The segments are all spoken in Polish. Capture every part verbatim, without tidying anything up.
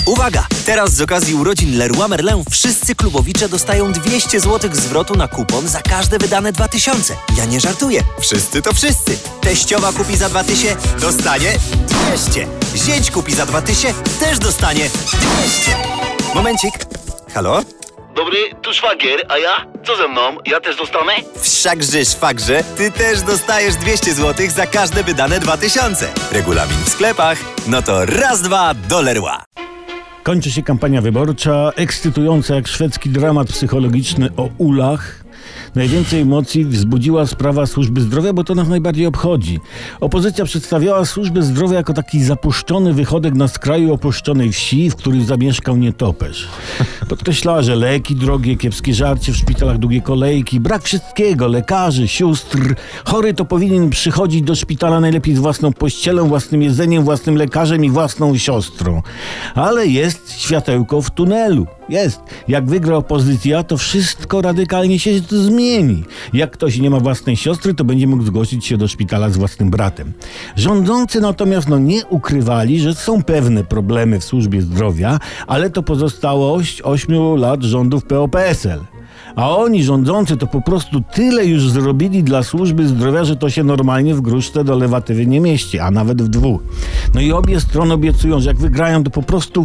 Uwaga! Teraz z okazji urodzin Leroy Merlin wszyscy klubowicze dostają dwieście złotych zwrotu na kupon za każde wydane dwa tysiące. Ja nie żartuję. Wszyscy to wszyscy. Teściowa kupi za dwa tysiące, dostanie dwieście. Zięć kupi za dwa tysiące, też dostanie dwieście. Momencik. Halo? Dobry, tu szwagier, a ja? Co ze mną? Ja też dostanę? Wszakże, szwagrze, ty też dostajesz dwieście złotych za każde wydane dwa tysiące. Regulamin w sklepach. No to raz, dwa, do Leroy. Kończy się kampania wyborcza, ekscytująca jak szwedzki dramat psychologiczny o ulach. Najwięcej emocji wzbudziła sprawa służby zdrowia, bo to nas najbardziej obchodzi. Opozycja przedstawiała służbę zdrowia jako taki zapuszczony wychodek na skraju opuszczonej wsi, w którym zamieszkał nietoperz. Podkreślała, że leki drogie, kiepskie żarcie w szpitalach, długie kolejki, brak wszystkiego, lekarzy, sióstr. Chory to powinien przychodzić do szpitala najlepiej z własną pościelą, własnym jedzeniem, własnym lekarzem i własną siostrą. Ale jest światełko w tunelu. Jest. Jak wygra opozycja, to wszystko radykalnie się zmieni. Jak ktoś nie ma własnej siostry, to będzie mógł zgłosić się do szpitala z własnym bratem. Rządzący natomiast no, nie ukrywali, że są pewne problemy w służbie zdrowia, ale to pozostałość ośmiu lat rządów P O P S L. A oni, rządzący, to po prostu tyle już zrobili dla służby zdrowia, że to się normalnie w gruszce do lewatywy nie mieści, a nawet w dwóch. No i obie strony obiecują, że jak wygrają, to po prostu...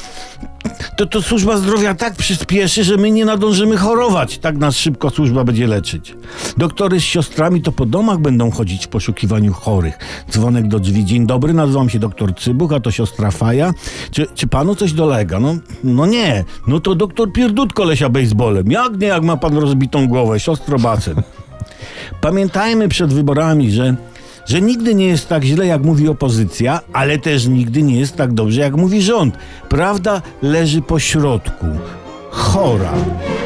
To, to służba zdrowia tak przyspieszy, że my nie nadążymy chorować. Tak nas szybko służba będzie leczyć. Doktory z siostrami to po domach będą chodzić w poszukiwaniu chorych. Dzwonek do drzwi. Dzień dobry, nazywam się doktor Cybuch, a to siostra Faja. Czy, czy panu coś dolega? No, no nie. No to doktor Pierdut kolesia bejsbolem. Jak nie, jak ma pan rozbitą głowę? Siostro Bacen. Pamiętajmy przed wyborami, że że nigdy nie jest tak źle, jak mówi opozycja, ale też nigdy nie jest tak dobrze, jak mówi rząd. Prawda leży po środku. Chora.